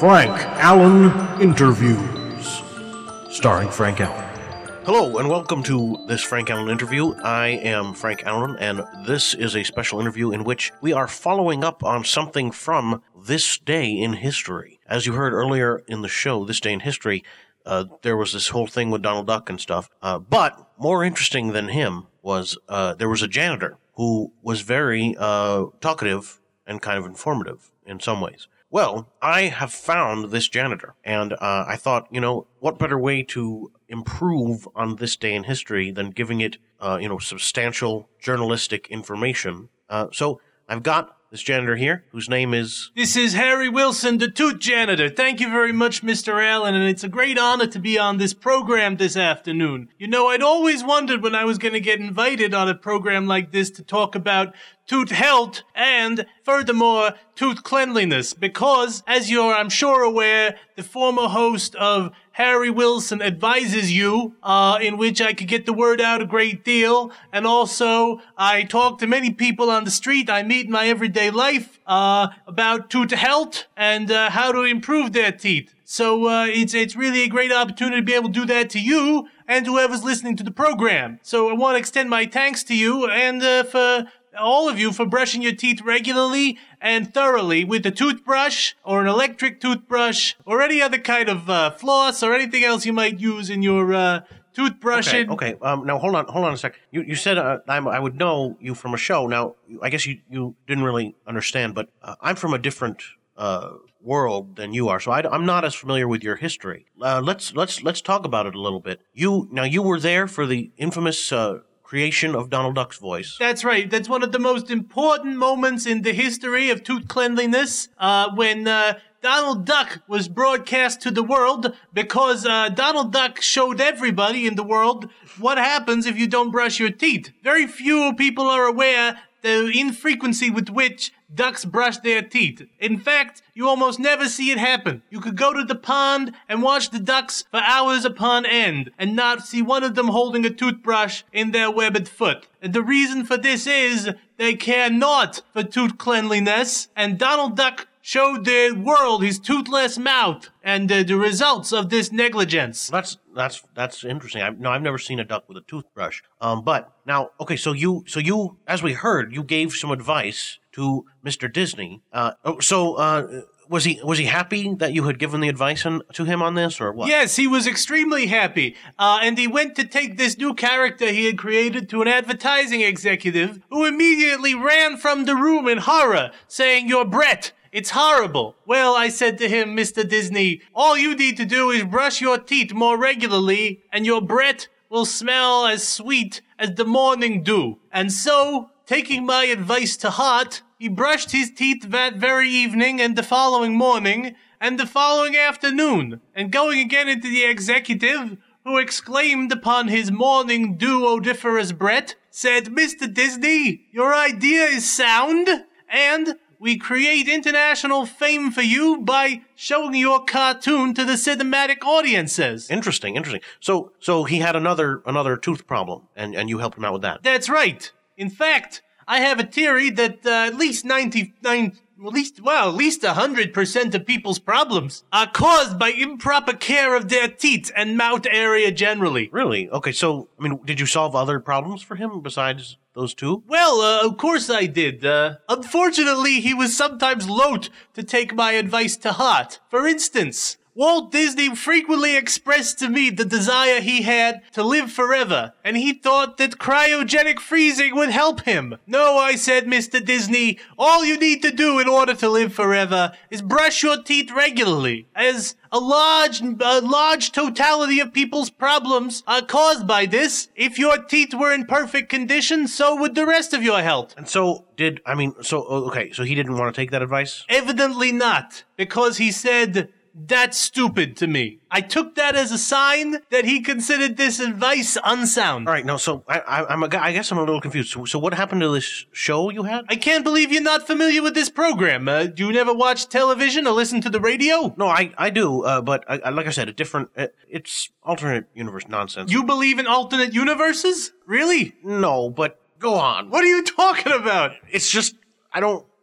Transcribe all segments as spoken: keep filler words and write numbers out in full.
Frank Allen Interviews, starring Frank Allen. Hello, and welcome to this Frank Allen interview. I am Frank Allen, and this is a special interview in which we are following up on something from this day in history. As you heard earlier in the show, This Day in History, uh, there was this whole thing with Donald Duck and stuff. Uh, but more interesting than him was uh, there was a janitor who was very uh, talkative and kind of informative in some ways. Well, I have found this janitor, and uh, I thought, you know, what better way to improve on this day in history than giving it, uh, you know, substantial journalistic information. Uh, so I've got this janitor here, whose name is... This is Harry Wilson, the Toot Janitor. Thank you very much, Mister Allen, and it's a great honor to be on this program this afternoon. You know, I'd always wondered when I was going to get invited on a program like this to talk about tooth health and, furthermore, tooth cleanliness, because, as you're, I'm sure, aware, the former host of Harry Wilson Advises You, uh, in which I could get the word out a great deal, and also I talk to many people on the street I meet in my everyday life uh, about tooth health and uh, how to improve their teeth. So uh, it's it's really a great opportunity to be able to do that to you and whoever's listening to the program. So I want to extend my thanks to you and uh, for all of you for brushing your teeth regularly and thoroughly with a toothbrush or an electric toothbrush or any other kind of uh, floss or anything else you might use in your uh, toothbrushing. Okay, okay. Um, now, hold on, hold on a sec. You you said uh, I'm, I would know you from a show. Now, I guess you, you didn't really understand, but uh, I'm from a different uh, world than you are, so I, I'm not as familiar with your history. Uh, let's let's let's talk about it a little bit. You now you were there for the infamous Uh, creation of Donald Duck's voice. That's right. That's one of the most important moments in the history of tooth cleanliness, uh, when uh, Donald Duck was broadcast to the world, because uh, Donald Duck showed everybody in the world what happens if you don't brush your teeth. Very few people are aware the infrequency with which ducks brush their teeth. In fact, you almost never see it happen. You could go to the pond and watch the ducks for hours upon end and not see one of them holding a toothbrush in their webbed foot. And the reason for this is they care not for tooth cleanliness, and Donald Duck showed the world his toothless mouth and uh, the results of this negligence. That's that's that's interesting. I, no, I've never seen a duck with a toothbrush. Um, but now, okay, so you so you, as we heard, you gave some advice to Mister Disney. Uh, oh, so uh, was he was he happy that you had given the advice on, to him on this, or what? Yes, he was extremely happy, uh, and he went to take this new character he had created to an advertising executive, who immediately ran from the room in horror, saying, "You're Brett. It's horrible." Well, I said to him, "Mister Disney, all you need to do is brush your teeth more regularly, and your Brett will smell as sweet as the morning dew." And so, taking my advice to heart, he brushed his teeth that very evening and the following morning and the following afternoon, and going again into the executive, who exclaimed upon his morning dew odoriferous Brett, said, "Mister Disney, your idea is sound, and we create international fame for you by showing your cartoon to the cinematic audiences." Interesting, interesting. So, so he had another another tooth problem, and, and you helped him out with that. That's right. In fact, I have a theory that uh, at least ninety-nine, at least well, at least one hundred percent of people's problems are caused by improper care of their teeth and mouth area generally. Really? Okay. So, I mean, did you solve other problems for him besides those two? Well, uh, of course I did. Uh, unfortunately, he was sometimes loath to take my advice to heart. For instance, Walt Disney frequently expressed to me the desire he had to live forever, and he thought that cryogenic freezing would help him. "No," I said, "Mister Disney, all you need to do in order to live forever is brush your teeth regularly, as a large, a large totality of people's problems are caused by this. If your teeth were in perfect condition, so would the rest of your health." And so, did, I mean, so, okay, so he didn't want to take that advice? Evidently not, because he said, "That's stupid to me." I took that as a sign that he considered this advice unsound. All right, no, so I, I, I'm a, I guess I'm a little confused. So, so what happened to this show you had? I can't believe you're not familiar with this program. Uh, do you never watch television or listen to the radio? No, I, I do, uh, but I, I, like I said, a different, uh, it's alternate universe nonsense. You believe in alternate universes? Really? No, but go on. What are you talking about? It's just, I don't,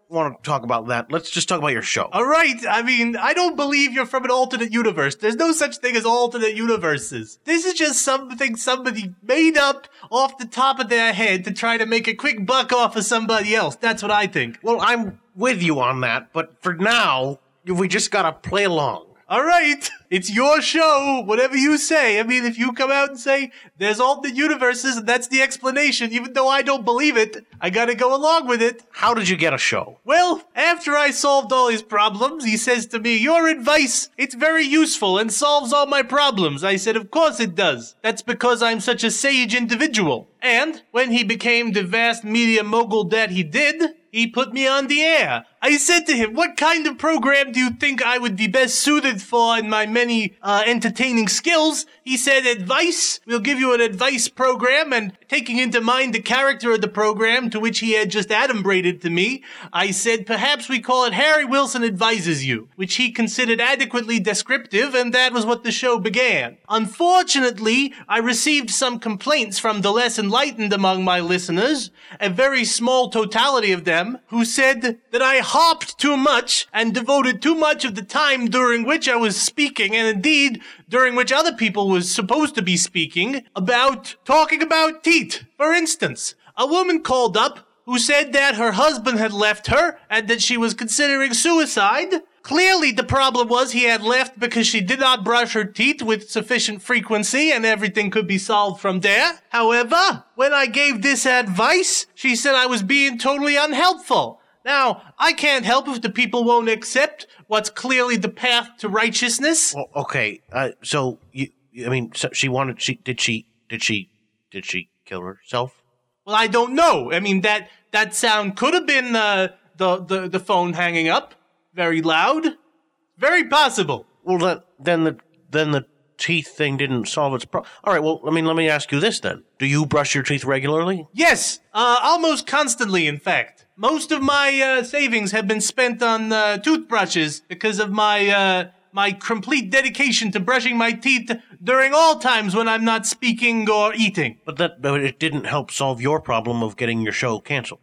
want to talk about that. Let's just talk about your show. All right. I mean, I don't believe you're from an alternate universe. There's no such thing as alternate universes. This is just something somebody made up off the top of their head to try to make a quick buck off of somebody else. That's what I think. Well, I'm with you on that, but for now, we just gotta play along. All right, it's your show, whatever you say. I mean, if you come out and say there's alternate universes and that's the explanation, even though I don't believe it, I gotta go along with it. How did you get a show? Well, after I solved all his problems, he says to me, your advice, it's very useful and solves all my problems. I said, of course it does. That's because I'm such a sage individual. And when he became the vast media mogul that he did, he put me on the air. I said to him, what kind of program do you think I would be best suited for in my many uh, entertaining skills? He said, advice. We'll give you an advice program. And taking into mind the character of the program to which he had just adumbrated to me, I said, perhaps we call it Harry Wilson Advises You, which he considered adequately descriptive, and that was what the show began. Unfortunately, I received some complaints from the less enlightened among my listeners, a very small totality of them, who said that I hopped too much and devoted too much of the time during which I was speaking, and indeed during which other people was supposed to be speaking, about talking about teat. For instance, a woman called up who said that her husband had left her and that she was considering suicide. Clearly, the problem was he had left because she did not brush her teeth with sufficient frequency, and everything could be solved from there. However, when I gave this advice, she said I was being totally unhelpful. Now, I can't help if the people won't accept what's clearly the path to righteousness. Well, okay, uh, so you, I mean, so she wanted. She did she did she did she kill herself? Well, I don't know. I mean, that that sound could have been uh, the the the phone hanging up. Very loud. Very possible. Well, that, then the then the teeth thing didn't solve its problem. All right, well, I mean, let me ask you this then. Do you brush your teeth regularly? Yes, uh, almost constantly, in fact. Most of my uh, savings have been spent on uh, toothbrushes because of my uh, my complete dedication to brushing my teeth during all times when I'm not speaking or eating. But that but it didn't help solve your problem of getting your show canceled.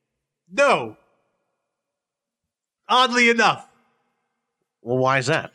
No. Oddly enough. Well, why is that?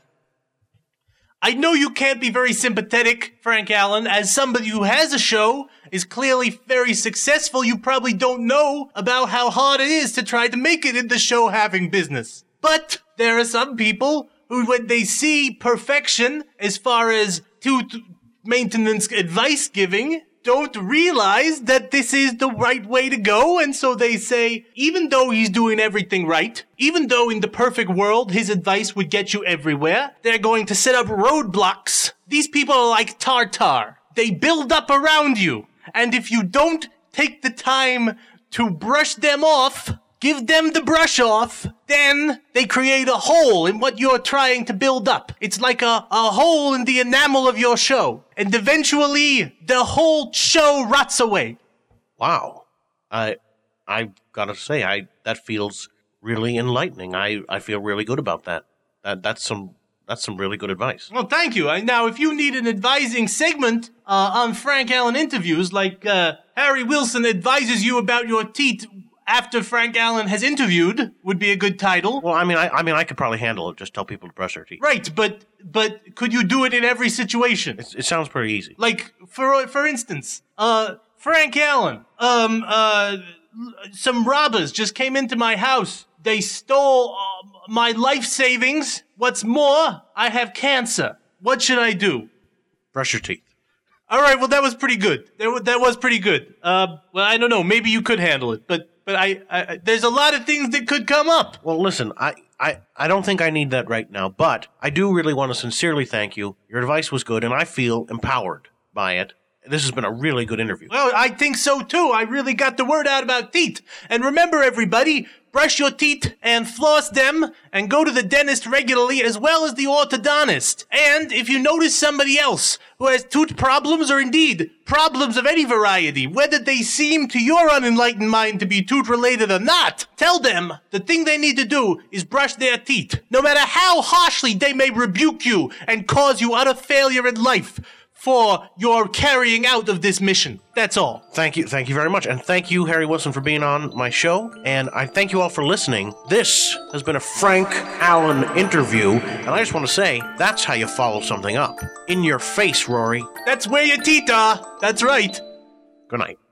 I know you can't be very sympathetic, Frank Allen. As somebody who has a show, is clearly very successful, you probably don't know about how hard it is to try to make it in the show having business. But there are some people who, when they see perfection as far as tooth maintenance advice giving, don't realize that this is the right way to go, and so they say, even though he's doing everything right, even though in the perfect world his advice would get you everywhere, they're going to set up roadblocks. These people are like tartar. They build up around you, and if you don't take the time to brush them off, give them the brush off, then they create a hole in what you're trying to build up. It's like a, a hole in the enamel of your show. And eventually, the whole show rots away. Wow. I I gotta say, I that feels really enlightening. I, I feel really good about that. That that's some that's some really good advice. Well, thank you. I, now, if you need an advising segment uh, on Frank Allen interviews, like uh, Harry Wilson advises you about your teeth after Frank Allen has interviewed, would be a good title. Well, I mean, I, I mean, I could probably handle it. Just tell people to brush their teeth. Right, but but could you do it in every situation? It's, it sounds pretty easy. Like, for for instance, uh, Frank Allen, um, uh, some robbers just came into my house. They stole uh, my life savings. What's more, I have cancer. What should I do? Brush your teeth. All right, well, that was pretty good. That, that was pretty good. Uh, well, I don't know. Maybe you could handle it, but but I, I there's a lot of things that could come up. Well, listen, I, I, I don't think I need that right now, but I do really want to sincerely thank you. Your advice was good, and I feel empowered by it. This has been a really good interview. Well, I think so, too. I really got the word out about teeth. And remember, everybody, brush your teeth and floss them and go to the dentist regularly as well as the orthodontist. And if you notice somebody else who has tooth problems or indeed problems of any variety, whether they seem to your unenlightened mind to be tooth-related or not, tell them the thing they need to do is brush their teeth. No matter how harshly they may rebuke you and cause you utter failure in life, for your carrying out of this mission. That's all. Thank you, thank you very much. And thank you, Harry Wilson, for being on my show. And I thank you all for listening. This has been a Frank Allen interview. And I just want to say, that's how you follow something up. In your face, Rory. That's where your teeth are. That's right. Good night.